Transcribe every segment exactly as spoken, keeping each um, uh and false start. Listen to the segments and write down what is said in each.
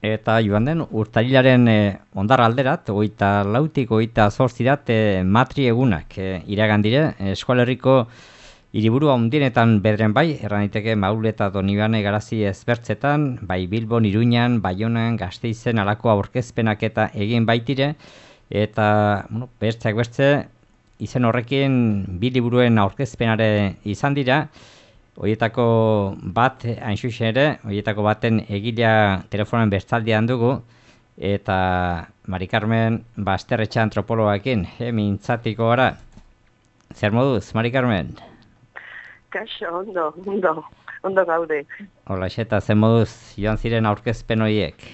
Eta joan den, urtarilaren e, ondar alderat, oita lautik, oita zortzirat, e, matri egunak e, iragan dire, eskualerriko hiriburu handienetan bedren bai, erraniteke Maule eta Donibane garazi ezbertzetan, bai Bilbon, Iruñan, Baionan, Gasteizen alako aurkezpenak eta egin baitire, eta, bueno, bertzeak bertze, izen horrekin bi liburuen aurkezpenare izan dira, horietako bat, hain zuzen ere, horietako baten egilea telefonen bestaldean dugu, eta Mari Carmen Basterretxa antropologakin, he, mintzatiko gara. Zer moduz, Mari Carmen? Kaixo, ondo, ondo, ondo gaude. Hola, eta zer moduz joan ziren aurkezpen horiek?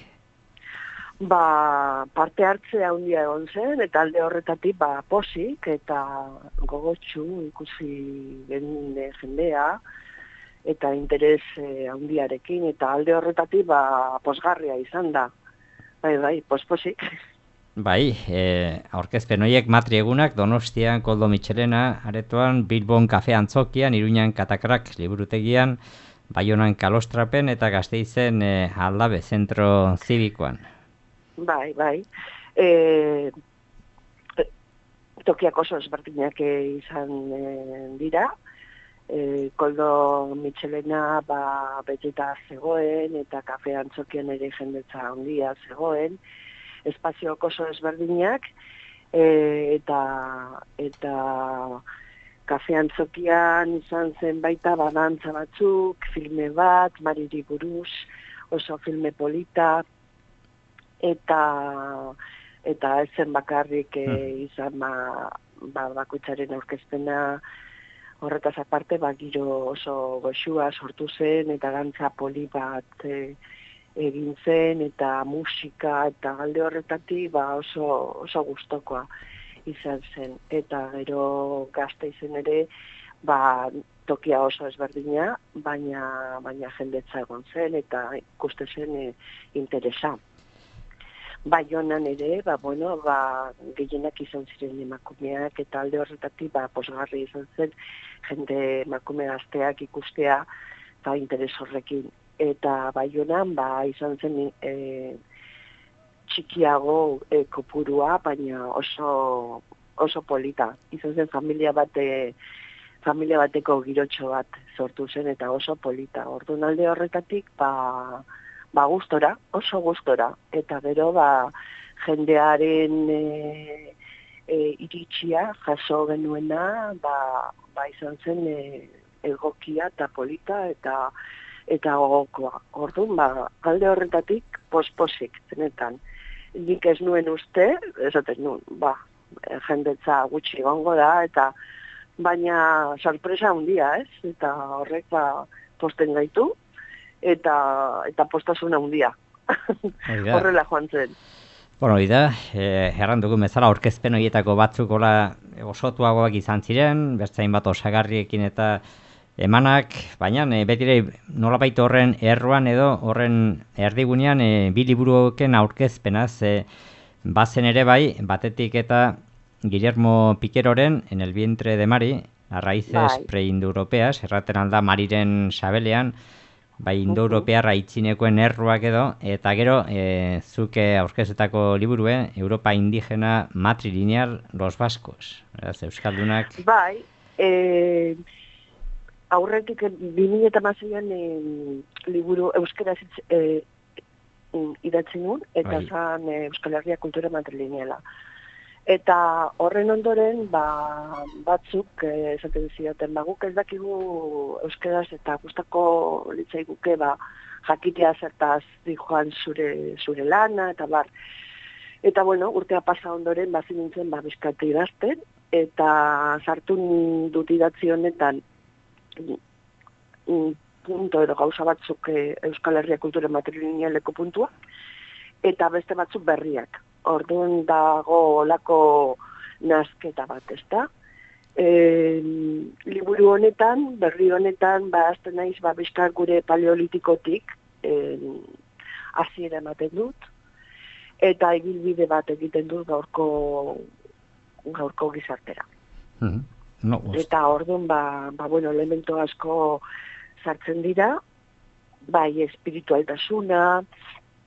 Ba, parte hartzea handia egon zen, eta alde horretatik, ba, posik eta gogotsu ikusi genuen jendea, eta interes eh, handiarekin, eta alde horretatik, ba, posgarria izan da. Bai, bai, posposik. Bai, e, aurkezpen horiek matri egunak, Donostian, Koldo Mitxelena, aretoan, Bilbon Kafe Antzokian, Iruñan Katakrak liburutegian, Baionan Kalostrapen eta Gasteizen e, Aldabe, zentro zibikoan. Bai, bai. E, tokiak oso ezberdinak izan e, dira. E, Koldo Mitxelena ba, beteta zegoen, eta Kafe Antzokian ere jendetza handia zegoen. Espaziok oso ezberdinak, e, eta eta Kafe Antzokian izan zen baita badantza batzuk, filme bat, Mariri buruz, oso filme polita, eta eta ez zen bakarrik e, izan ba, ba, bakoitzaren aurkezpena, horretaz aparte, ba, giro oso goxua sortu zen, eta dantza poli bat e, egin zen, eta musika, eta alde horretatik ba, oso, oso gustokoa izan zen. Eta gero Gasteizen ere, ba, tokia oso ezberdina, baina, baina jendetza egon zen, eta ikuste zen e, interesa. Baionan ere, ba, bueno, ba, gehienak izan ziren emakumeak, eta alde horretatik ba, posgarri izan zen, jende emakume gazteak ikustea, ba, interes horrekin. Eta Baionan ba, izan zen e, txikiago e, kopurua, baina oso, oso polita. Izan zen familia bate, familia bateko girotxo bat sortu zen, eta oso polita. Orduan alde horretatik, ba, ba gustora, oso gustora. Eta gero, ba, jendearen e, e, iritsia jaso genuena, ba, ba izan zen e, egokia eta polita, eta eta gogokoa. Orduan, ba, alde horretatik posposik, zenetan. Nik ez nuen uste, esaten nuen, ba, jendetza gutxi gongo da, eta baina sorpresa handia, ez? Eta horrek, ba, posten gaitu, eta, eta postasuna handia. Horrela joan zen. Bueno, ida, eh, erran dugu bezala aurkezpen horietako batzuk hola osotuagoak izan ziren, bertzain bat osagarriekin eta emanak, baina e, betire nolabait horren erroan edo horren erdigunean e, bi liburuken aurkezpenaz e, bazen ere bai, batetik eta Guillermo Piqueroren En el vientre de Mari, a raíces bai. Pre-indoeuropeas, erraten alda Mariren sabelean, bai indoeuropearra itzinekoen erroak edo, eta gero e, zuke aurkeztutako liburue, Europa indigena matrilineal los vascos. Beraz, Euskaldunak... Bai, e... aurretik bi mila hamaseian e, liburu euskaraz e, idatzen nuen, eta bai. Zan e, Euskal Herria kultura matrilineala. Eta horren ondoren, ba, batzuk, e, esaten zidaten, ba, guk ez dakigu euskaraz eta gustako litzaiguke, ba, jakitea zertaz di joan zure, zure lana, eta bar. Eta, bueno, urtea pasa ondoren, bazin nintzen, ba, bizkate idazten, eta sartu dut idatzi honetan, punto edo gauza batzuk e, Euskal Herria kultura matrilinealeko puntua, eta beste batzuk berriak. Orduan dago olako nazketa bat, ezta? E, liburu honetan, berri honetan, ba, azten naiz, ba, bizkar gure paleolitikotik e, hasiera ematen dut, eta egilbide bat egiten dut gaurko, gaurko gizartera. Mm-hmm. No, eta orduan, ba, ba, bueno, elemento asko sartzen dira, bai espiritualtasuna,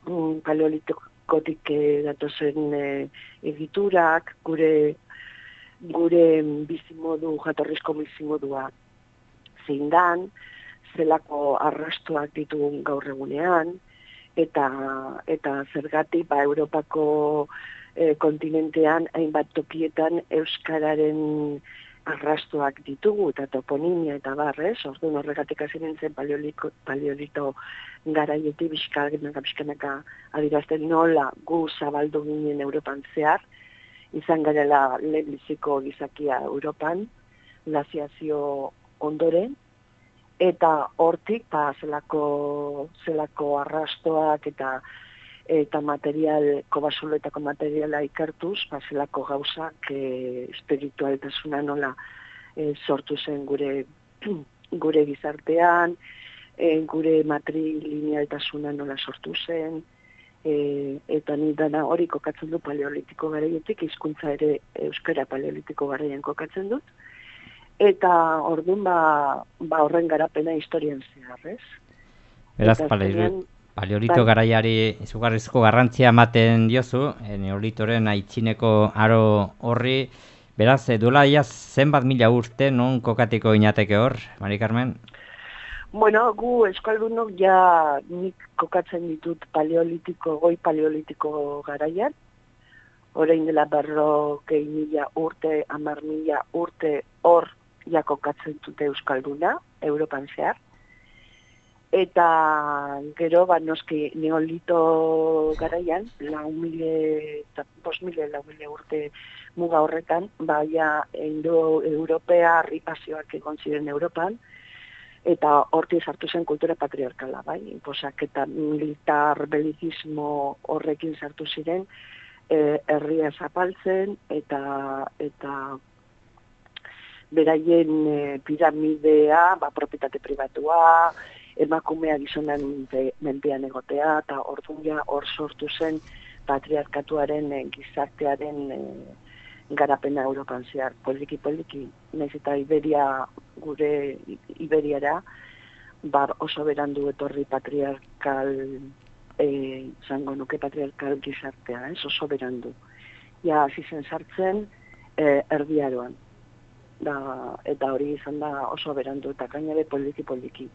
mm, paleolitikotik eh, datozen eh, egiturak, gure gure bizimodu, jatorrizko bizimodua zein dan, zelako arrastoak ditugun gaur egunean, eta eta zergatik ba Europako eh, kontinentean hainbat tokietan euskararen arrastoak ditugu eta toponimia eta barrez, orduan horregatik hasi nintzen paleolito, paleolito garaietik bizkanaka bizkanaka adierazten nola gu zabaldu ginen Europan zehar, izan garela lehenbiziko gizakia Europan, glaziazio ondoren, eta hortik ba, zelako, zelako arrastoak eta eta material, kobasuloetako materiala ikertuz, ba, zelako gauzak e, espiritualtasuna nola e, sortu zen gure, gure gizartean, e, gure matrilinealtasuna nola sortu zen, e, eta ni dana hori kokatzen du paleolitiko garaietik, hizkuntza ere euskara paleolitiko garaien kokatzen dut, eta orduan ba, ba horren garapena historian zehar, ez? Beraz, paleolitiko Paleolito bai. Garaiari izugarrizko garrantzia ematen diozu, e, neolitoren aitzineko aro horri, beraz, e, duela ia zenbat mila urte non kokatiko inateke hor, Mari Carmen? Bueno, gu euskaldunok ja nik kokatzen ditut paleolitiko, goi paleolitiko garaian, orain dela berrogei mila urte, hamar mila urte hor ja kokatzen dute euskalduna, Europan zehar. Eta gero, ba, noski neolito garaian, lau mile, bost mile, lau mile urte muga horretan, ba, ja, Indo-Europea ripazioak egon ziren Europan, eta horti sartu zen kultura patriarkala, bai, inposak eta militar belizismo horrekin sartu ziren, e, herria zapaltzen, eta, eta beraien e, piramidea, ba, propietate pribatua, emakumea gizonan menpean egotea, eta orduan ja hor sortu zen patriarkatuaren e, gizartearen e, garapena Europan zehar, poliki-poliki, nahiz eta Iberia, gure Iberiara, ba oso berandu etorri patriarkal, e, zango nuke patriarkal gizartea, ez, oso berandu. Ja, hasi zen sartzen e, erdiaroan, da, eta hori izan da oso berandu, eta gainare poliki-poliki.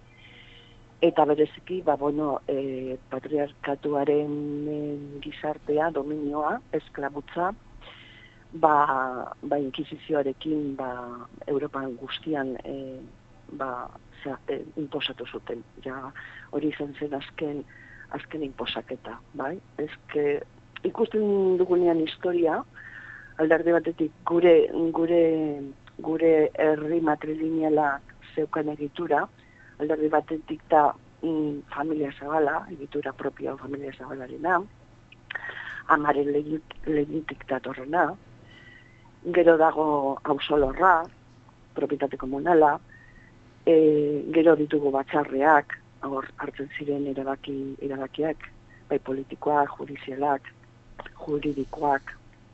Eta bereziki, ba, bueno, e, patriarkatuaren e, gizartea, dominioa, esklabutza, ba, ba inkisizioarekin, ba, Europan guztian, e, ba, za, e, imposatu zuten. Ja, hori izan zen azken, azken imposaketa, bai? Ezke, ikusten dugunean historia, alderdi batetik gure, gure, gure herri matrilineala zeukan egitura, alderdi batetik da mm, familia zabala, egitura propio familia zabalarena, amaren lehitik datorrena, gero dago auzolorra, propietate komunala, e, gero ditugu batzarreak, hor hartzen ziren erabaki, erabakiak, bai politikoak, judizialak, juridikoak,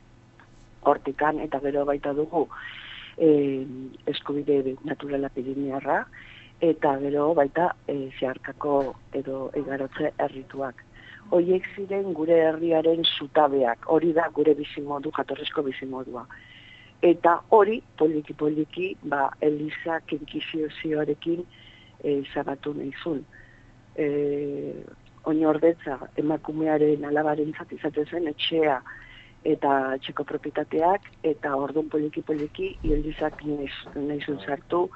hortikan, eta gero baita dugu e, eskubide naturala pirinearra, eta gero baita e, zeharkako edo egarotze errituak. Horiek ziren gure herriaren zutabeak, hori da gure bizimodu, jatorrizko bizimodua. Eta hori, poliki-poliki, ba, Elizak inkisizioarekin e, zabatu nahizun. E, Oinordetza, emakumearen alabaren izaten zen etxea eta etxeko propietateak, eta orduan poliki-poliki, Elizak nahizun sartu,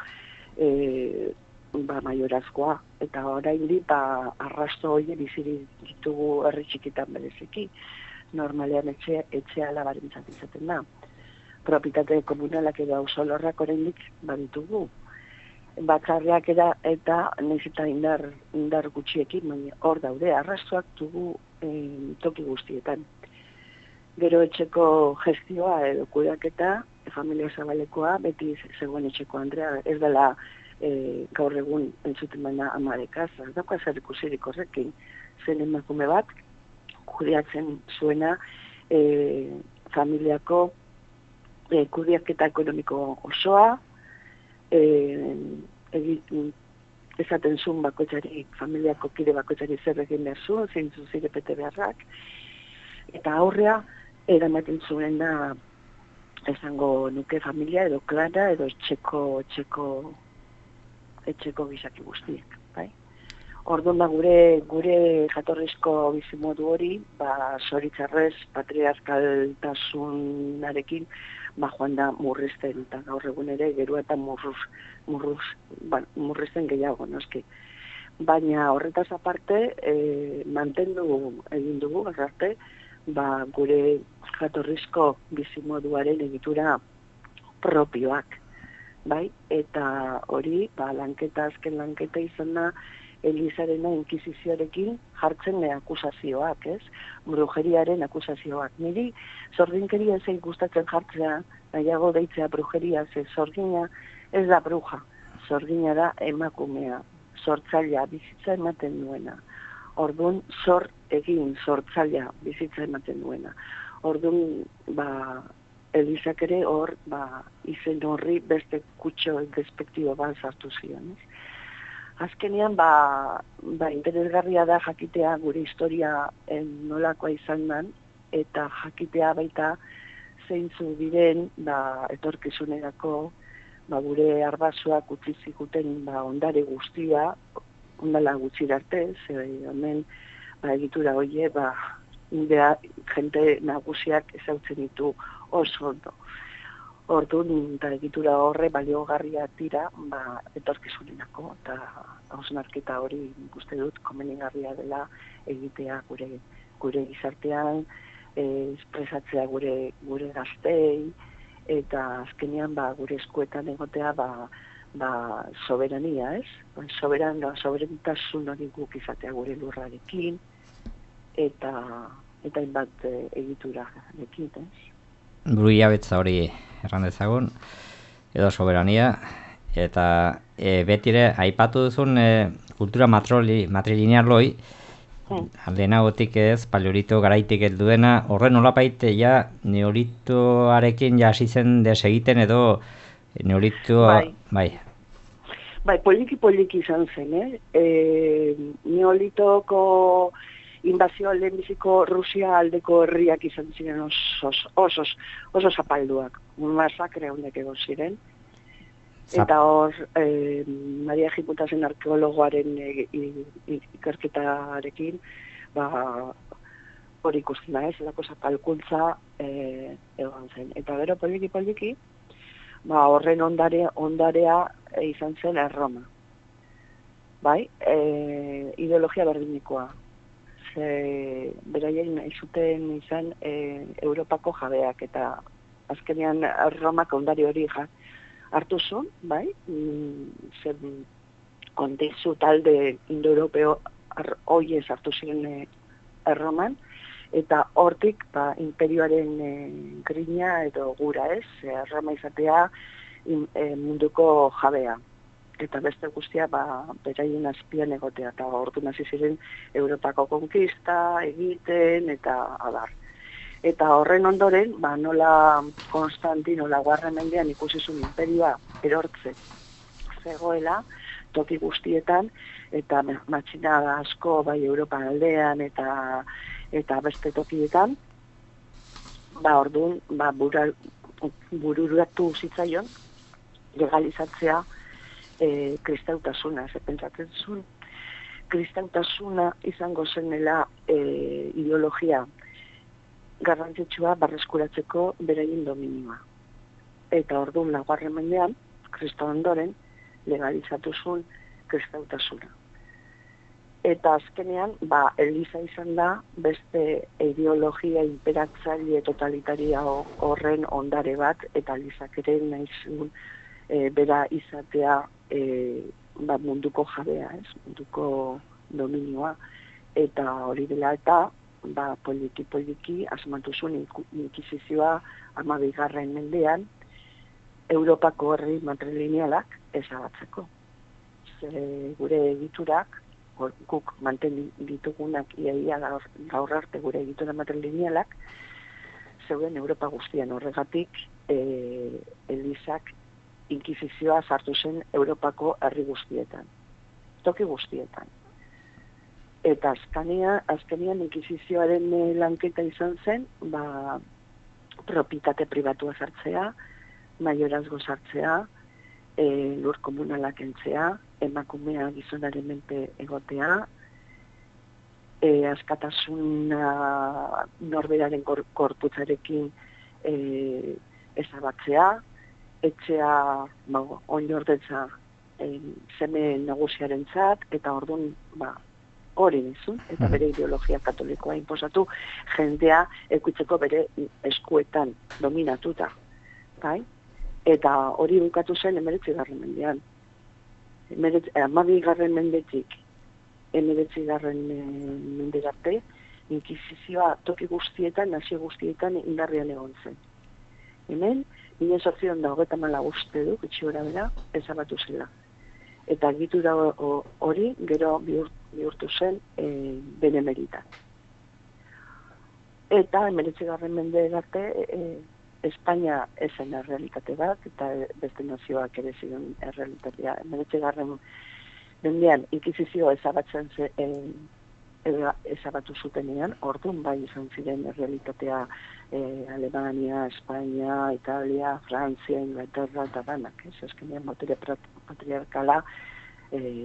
e, ba, maiorazkoa, eta orain di, ba, arrasto hori biziri ditugu herri txikitan bereziki, normalean etxe, etxea alabaren izaten da. Propietate komunalak edo auzolorrak oraindik baditugu. Batzarreak era, eta nahiz eta indar, indar gutxiekin, baina hor daude, arrastoak dugu e, toki guztietan. Gero etxeko gestioa edo kudeaketa, familia zabalekoa, beti zegoen etxeko Andrea, ez dela e, gaur egun entzuten baina amadekaz, ez dauka zer ikusirik horrekin, zen emakume bat, kudeatzen zuena e, familiako e, kudeaketa ekonomiko osoa, e, esaten zuen bakoitzari, familiako kide bakoitzari zer egin behar zuen, zein zuzire bete beharrak, eta aurrea eramaten zuen da esango nuke familia edo klara edo etxeko, etxeko, etxeko gizaki guztiek, bai? Orduan da gure, gure jatorrizko bizimodu hori, ba, zoritzarrez, patriarkaltasunarekin, ba, joan da murrizten, eta gaur egun ere, gerua eta murruz, murruz, ba, murrizten gehiago, noski. Baina horretaz aparte, e, mantendu egin dugu, arte, ba, gure jatorrizko bizimoduaren egitura propioak, bai? Eta hori, ba, lanketa, azken lanketa izan da, Elizarena inkisizioarekin jartzen akusazioak, ez? Brujeriaren akusazioak. Niri zorginkeria zein gustatzen jartzea, nahiago deitzea brujeria, ze zorgina ez da bruja, zorgina da emakumea, sortzailea, bizitza ematen duena. Orduan, zor egin, sortzailea, bizitza ematen duena. Orduan, ba, Elizak ere hor, ba, izen horri beste kutxo despektibo bat sartu zion, ez? Azkenean, ba, ba, interesgarria da jakitea gure historia nolakoa izan den, eta jakitea baita zeintzu diren, ba, etorkizunerako, ba, gure arbasoak utzi ziguten, ba, ondare guztia, ondala gutxira arte, ze hemen, ba, egitura hoie, ba, indea, jente nagusiak ezautzen ditu oso ondo. Orduan, eta egitura horre baliogarriak dira, ba, etorkizunerako, eta hausnarketa hori uste dut komenigarria dela egitea gure gure gizartean, eh, espresatzea gure gure gaztei, eta azkenean ba, gure eskuetan egotea ba, ba, soberania, ez? Ba, soberan, soberantasun hori guk izatea gure lurrarekin, eta eta hainbat e, egiturarekin, ez? Burujabetza hori erran dezagun, edo soberania, eta e, betire aipatu duzun e, kultura matroli, matrilinear loi, hmm. lehenagotik ez, paleolito garaitik heldu dena, horren nolapait ja neolitoarekin ja hasi zen desegiten edo neolito... Bai. bai. Bai, poliki-poliki izan zen, eh? E, neolitoko inbazioa lehenbiziko Rusia aldeko herriak izan ziren oso, oso, oso zapalduak, masakre honek egon ziren. Zap. Eta hor, eh, Maria Jiputasen arkeologoaren e, ikerketarekin, ba, hori ikusten da, ez, lako zapalkuntza e, egon zen. Eta gero poliki-poliki, ba, horren ondare, ondarea e, izan zen Erroma. Bai, e, ideologia berdinikoa. Ze, beraien nahi zuten izan e, Europako jabeak, eta azkenean Romak ondare hori ja, hartu zuen, bai, zen kontezu talde indo-europeo hoiez hartu ziren e, Erroman, eta hortik ba, imperioaren e, grina edo gura, ez, e, Roma izatea in, e, munduko jabea. Eta beste guztia ba, beraien azpian egotea, eta ordu hasi ziren Europako konkista egiten, eta abar. Eta horren ondoren, ba, nola Konstantino laugarren mendean ikusi zuen imperioa erortze zegoela, toki guztietan, eta matxina asko bai Europa aldean eta eta beste tokietan, ba, orduan, ba, bururatu zitzaion, legalizatzea E, kristautasuna, ze pentsatzen zuen, kristautasuna izango zenela e, ideologia garrantzitsua barreskuratzeko beraien dominioa. Eta orduan laugarren mendean, kristau ondoren, legalizatu zuen kristautasuna. Eta azkenean, ba, Eliza izan da, beste ideologia imperatzaile totalitaria horren ondare bat, eta Elizak ere nahi zuen e, bera izatea E, ba, munduko jabea, ez, munduko dominioa, eta hori dela eta ba, poliki-poliki asmatu zuen inkisizioa hamabigarren mendean Europako herri matrilinealak ezabatzeko. Ze gure egiturak, guk manten ditugunak iaia gaur, gaur arte gure egitura matrilinealak, zeuden Europa guztian horregatik e, Elizak inkisizioa sartu zen Europako herri guztietan. toki guztietan. Eta azkania, azkenian inkisizioaren eh, lanketa izan zen, ba, propietate pribatua sartzea, maiorazgo sartzea, e, lur komunalak entzea, emakumea gizonaren menpe egotea, e, askatasuna norberaren kor, korputzarekin e, ezabatzea, etxea ba, oinordetza e, seme nagusiaren zat, eta orduan ba, hori nizun, eta bere ideologia katolikoa inposatu, jendea ekuitzeko bere eskuetan dominatuta. Bai? Eta hori bukatu zen emeretzi garren mendean. Amabi garren mendetik, emeretzi garren menderarte, inkisizioa toki guztietan, nazio guztietan indarrean egon zen. Hemen, mila zortziehun eta hogeita hamalau uste du, itxiora bera, ezabatu zela. Eta egitura hori gero bihurtu zen e, benemeritan. Eta emeretzi garren menderarte, e, Espainia ezen errealitate bat, eta beste nazioak ere ziren errealitatea. Emeretzi garren mendean, inkisizioa ezabatzen ze, e, ezabatu zutenean, orduan bai izan ziren errealitatea e, Alemania, Espainia, Italia, Frantzia, Inglaterra eta danak, ez eskenean botere patriarkala e,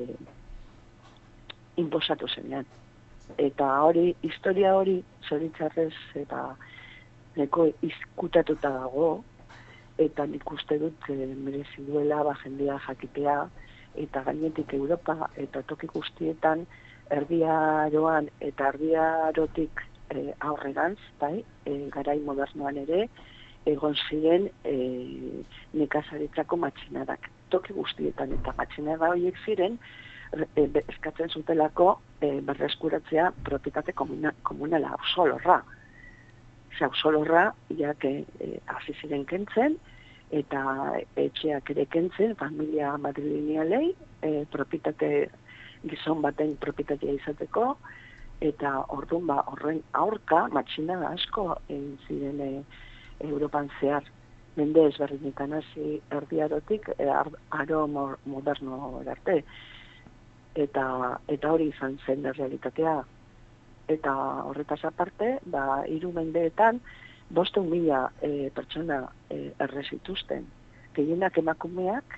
inposatu zenean. Eta hori, historia hori, zoritzarrez, eta neko izkutatuta dago, eta nik uste dut e, merezi duela ba, jendea jakitea, eta gainetik Europa eta toki guztietan erdiaroan eta erdiarotik e, aurrerantz, bai, e, garai modernoan ere, egon ziren e, nekazaritzako matxinadak. Toki guztietan eta matxinada horiek ziren, e, eskatzen zutelako e, berreskuratzea propietate komuna, komunala, ausolorra. Ausolorra, jak hasi e, ziren kentzen, eta etxeak ere kentzen, familia madrilenialei, e, propietate, gizon baten propietatea izateko, eta orduan ba, horren aurka, matxina asko egin ziren e, Europan zehar, mende ezberdinetan hasi erdiarotik, e, aro moderno arte. Eta, eta hori izan zen realitatea. Eta horretaz aparte, ba, hiru mendeetan, bostehun mila e, pertsona e, erre zituzten. Gehienak emakumeak,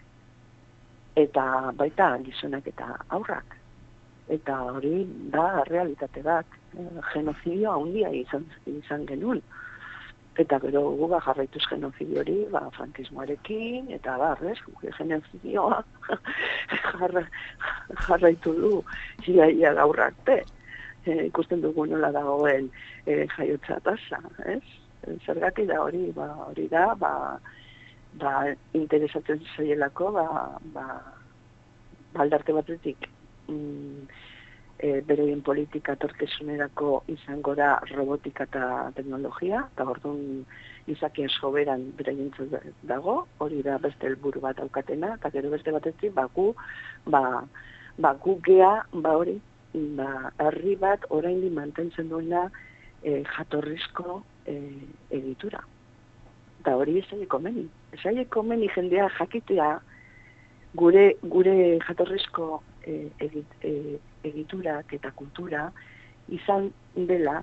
eta baita gizonak eta aurrak. Eta hori da realitate bat, e, genozidio handia izan, izan genuen. Eta gero guga jarraituz genozidio hori, ba, frankismoarekin, eta barrez, genozidioa jarra, jarraitu du, ia, ia gaur arte. E, ikusten dugu nola dagoen e, jaiotza tasa, ez? Zergatik da hori, ba, hori da, ba, ba, interesatzen zaielako, ba, ba, baldarte batetik, mm, e, bereien politika torkesunerako izango da robotika eta teknologia, eta orduan izaki soberan bereien dago, hori da beste helburu bat daukatena, eta gero beste batetik, ba, gu, ba, ba, gu gea, ba, hori, ba, herri bat oraindik mantentzen duena e, jatorrizko e, egitura. Eta hori esaiko meni. Esaiko meni jendea jakitea gure, gure jatorrizko e, egit, e, egiturak eta kultura izan dela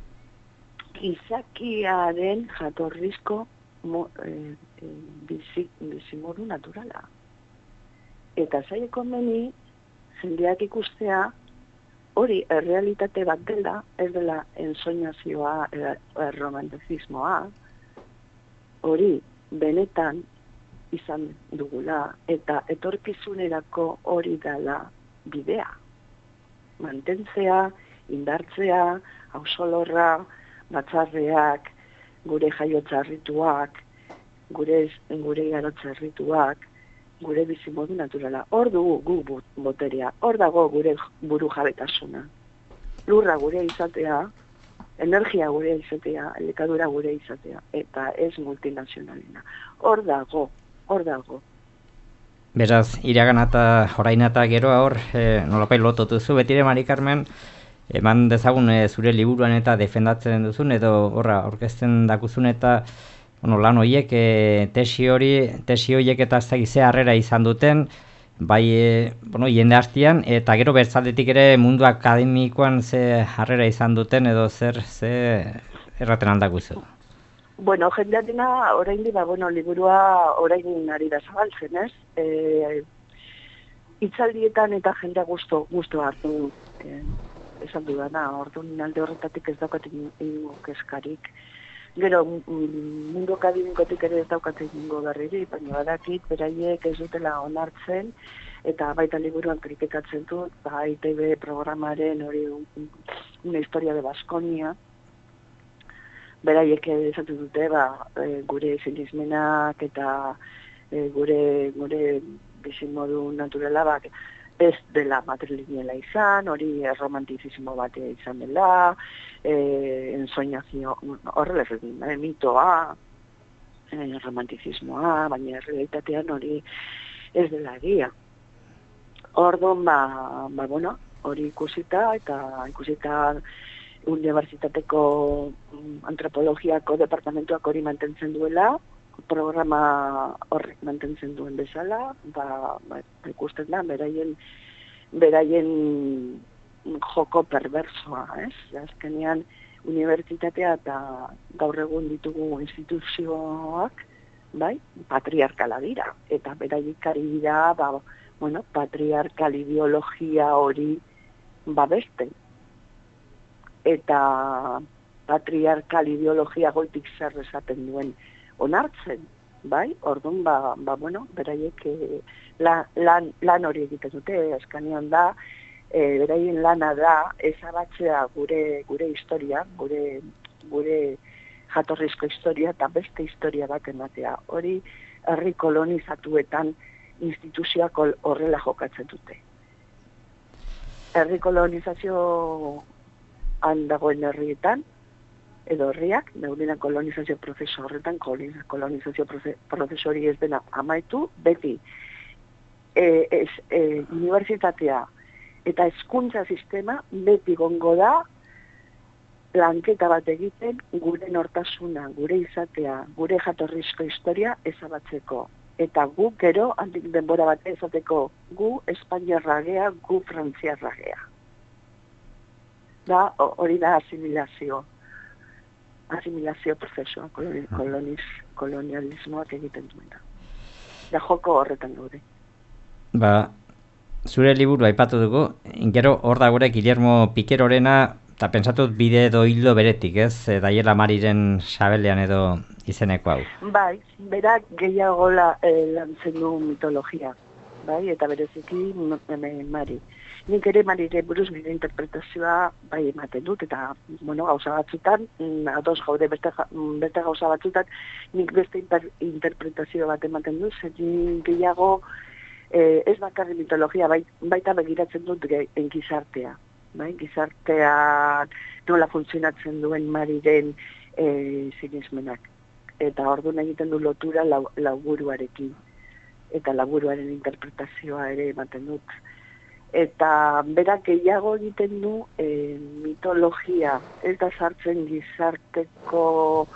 izakiaren jatorrizko mo, e, e, bizi, bizimodu naturala. Eta esaiko meni jendeak ikustea hori errealitate bat dela, ez dela ensoñazioa, erromantizismoa, hori benetan izan dugula, eta etorkizunerako hori dela bidea. Mantentzea, indartzea, ausolorra, batzarreak, gure jaiotza rituak, gure, gure garotza rituak, gure bizimodu naturala. Hor dugu gu boterea, hor dago gure buru jabetasuna. Lurra gure izatea, energia gure izatea, elikadura gure izatea, eta ez multinazionalena. Hor dago, hor dago. Beraz, iragana eta oraina eta geroa hor, e, nolapait lotutuzu, betire Mari Carmen, eman dezagun e, zure liburuan eta defendatzen duzun, edo horra, orkesten dakuzun eta bueno, lan horiek, e, tesi hori, tesi horiek eta ez dakize harrera izan duten, bai, e, bueno, jende artean, eta gero bertzaldetik ere mundu akademikoan ze harrera izan duten edo zer, ze erraten aldakuzu. Bueno, jendeatena orain ba, bueno, liburua orain ari da zabaltzen, ez? E, itzaldietan eta jendea gusto, gusto hartu e, esan dudana, orduan alde horretatik ez daukat ingo keskarik. Gero, mundu akademikotik ere ez daukat ingo berriri, baina badakit, beraiek ez dutela onartzen, eta baita liburuan kritikatzen dut, ba, I T B programaren hori una historia de Baskonia, beraiek esaten dute, ba, e, gure zinismenak eta e, gure gure bizimodu naturala, ba, ez dela matrilineala izan, hori romantizismo bat izan dela, e, ensoñazio, horrela ez e, mitoa, e, romantizismoa, baina realitatean hori ez dela egia. Orduan, ba, ba, bueno, hori ikusita, eta ikusita unibertsitateko antropologiako departamentuak hori mantentzen duela, programa horrek mantentzen duen bezala, ba, ba ikusten da, beraien, beraien joko perversoa, ez? Azkenean, unibertsitatea eta gaur egun ditugu instituzioak, bai, patriarkala dira, eta beraiek ari dira, ba, bueno, patriarkal ideologia hori babesten. Eta patriarkal ideologia goitik zer esaten duen onartzen, bai? Orduan, ba, ba bueno, beraiek eh, la, lan, lan hori egiten dute, eskanean da, eh, beraien lana da ezabatzea gure gure historia, gure gure jatorrizko historia eta beste historia bat ematea. Hori herri kolonizatuetan instituzioak horrela jokatzen dute. Herri kolonizazio han dagoen herrietan, edo herriak, neurdinan kolonizazio prozesu horretan, kolonizazio prozesu hori ez dena amaitu, beti e, ez, e, unibertsitatea eta hezkuntza sistema beti gongo da lanketa bat egiten gure nortasuna, gure izatea, gure jatorrizko historia ezabatzeko. Eta gu gero, handik denbora bat ezateko, gu espainiarra gea, gu frantziarra gea. Da, hori da asimilazio. Asimilazio prozesua, koloniz, kolonialismoak egiten duena. Da, joko horretan gaude. Ba, zure liburu aipatu dugu, gero hor da gure Guillermo Piquerorena, eta pentsatut bide edo hildo beretik, ez? Daiela Mariren sabelean edo izeneko hau. Bai, berak gehiago la, eh, lantzen du mitologia, bai, eta bereziki Mari. Nik ere Marire buruz nire interpretazioa bai ematen dut, eta, bueno, gauza batzutan, ados gaude beste, beste gauza batzutan, nik beste inter, interpretazio bat ematen dut, zer gehiago eh, ez bakarri mitologia, bai, baita begiratzen dut gizartea. Bai, gizartea nola funtzionatzen duen Mariren e, sinismenak. Eta orduan egiten du lotura lau, lauburuarekin. Eta lauburuaren interpretazioa ere ematen dut. Eta berak gehiago egiten du e, mitologia. Ez da sartzen gizarteko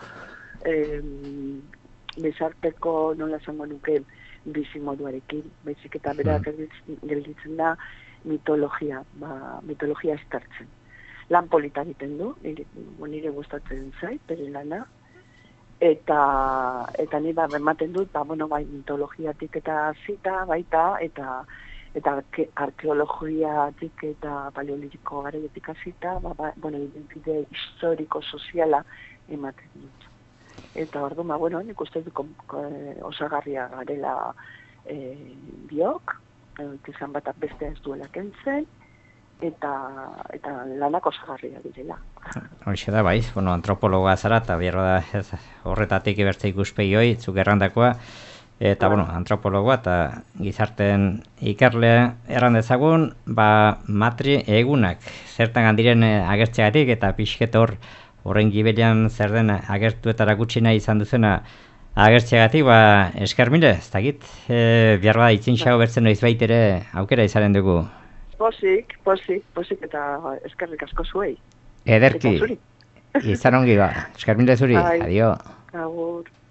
e, gizarteko nola esango nuke bizimoduarekin. Baizik eta berak gelditzen da mitologia, ba, mitologia estartzen. Lan polita egiten du, nire, nire gustatzen zait, bere lana, eta eta nire ematen dut, ba, bueno, bai, mitologiatik eta zita, baita, eta eta arkeologiatik eta paleolitiko garaietik azita, ba, ba, bueno, identite historiko soziala ematen dut. Eta ordu, ba, bueno, nik uste dut osagarria garela e, biok, izan bat beste ez duela kentzen, eta, eta lanak osagarria direla. Hoxe da, bai, bueno, antropologoa zara, eta bierro da ez, horretatik ibertze ikuspegi hoi, zuk errandakoa, eta, bueno, antropologoa eta gizarten ikerle erran dezagun, ba, Matri egunak, zertan handiren agertzeagatik, eta pixket hor, horren gibelian zer den agertuetara gutxina izan duzena, agertxeagatik, ba, esker mile, ez dakit, e, behar da, itzintxago bertzen noiz baitere aukera izaren dugu. Posik, posik, posik eta eskerrik asko zuei. Ederki, izan ongi ba, esker mile zuri, adio. Agur.